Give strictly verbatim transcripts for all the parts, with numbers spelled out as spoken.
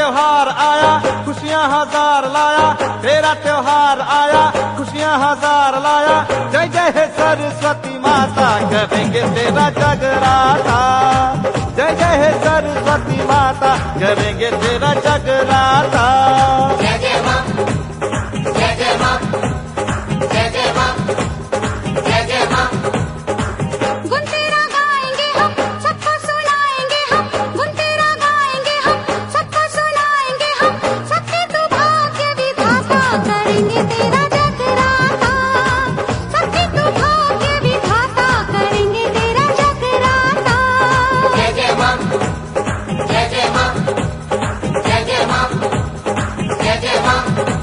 त्योहार आया खुशियाँ हजार लाया, तेरा त्योहार आया खुशियाँ हजार लाया। जय जय हे सरस्वती माता, करेंगे तेरा जगराता। जय जय हे सरस्वती माता, करेंगे तेरा जगराता। जय जय माँ, जय जय माँ, जय जय माँ, जय जय माँ। गुण तेरा गाएंगे हम, सबको सुनाएंगे हम। गुण तेरा गाएंगे हम, सबको सुनाएंगे हम। सबके तू भाग्य विधाता, करेंगे तेरा जगराता। सबके तू भाग्य विधाता, करेंगे तेरा जगराता। जय जय माँ, जय जय माँ, जय जय माँ, जय जय माँ।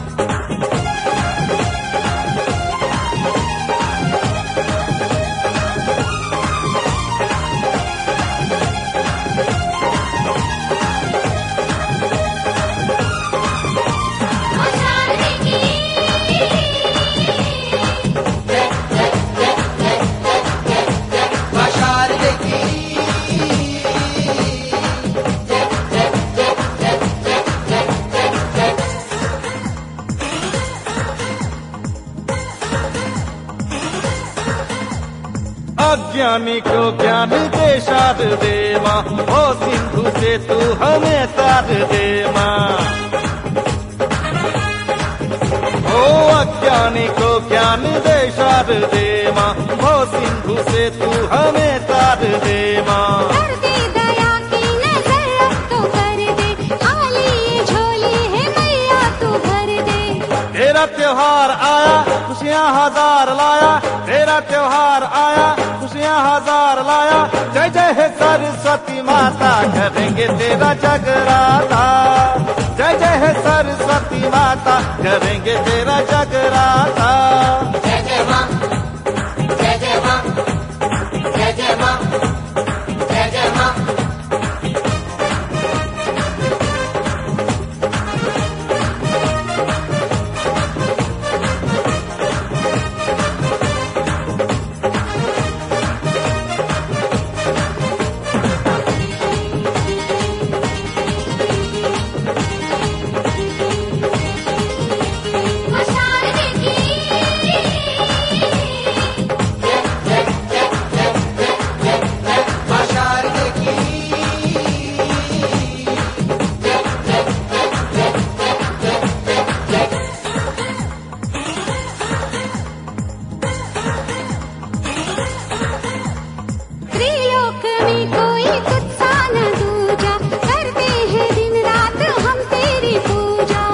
अज्ञानी को ज्ञान दे शारदे माँ, ओ सिंधु से तू हमें तार दे माँ। ओ अज्ञानी को ज्ञान दे शारदे माँ, ओ सिंधु से तू हमें तार दे माँ। कर दे दया की नजर अब तो कर दे, खाली ये झोली है मैया तू भर दे। तेरा त्योहार आया खुशियाँ हजार लाया, तेरा त्योहार आया खुशियाँ हजार लाया। जय जय हे सरस्वती माता, करेंगे तेरा जगराता। जय जय हे सरस्वती माता, करेंगे तेरा जगराता। जय जय माँ, जय जय माँ, जय जय माँ, जय जय माँ। त्रिलोक में कोई तुझसा न दूजा, करते हैं दिन रात हम तेरी पूजा।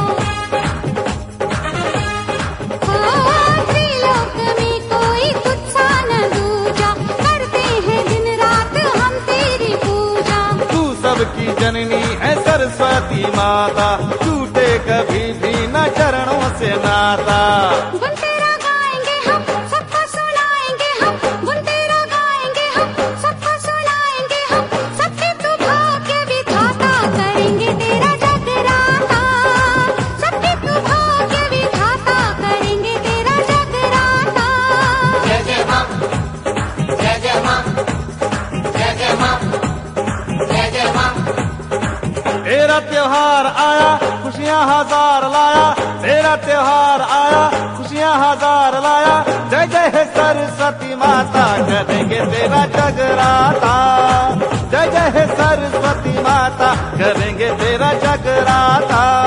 ओ त्रिलोक में कोई तुझसा न दूजा, करते हैं दिन रात हम तेरी पूजा। तू सबकी जननी है सरस्वती माता, टूटे कभी भी न चरणों से नाता। गुण तेरा गाएंगे हम, सबको सुनाएंगे हम। गुण तेरा गाएंगे हम, सबको सुनाएंगे हम। सबके तू भाग्य विधाता, करेंगे तेरा जगराता। सबके तू भाग्य विधाता, करेंगे तेरा जगराता। जय जय माँ, जय जय माँ, जय जय माँ, जय जय माँ। तेरा त्योहार आया खुशियाँ हजार लाया, तेरा त्योहार आया खुशियाँ हजार लाया। जय जय हे सरस्वती माता, करेंगे तेरा जगराता। जय जय हे सरस्वती माता, करेंगे तेरा जगराता।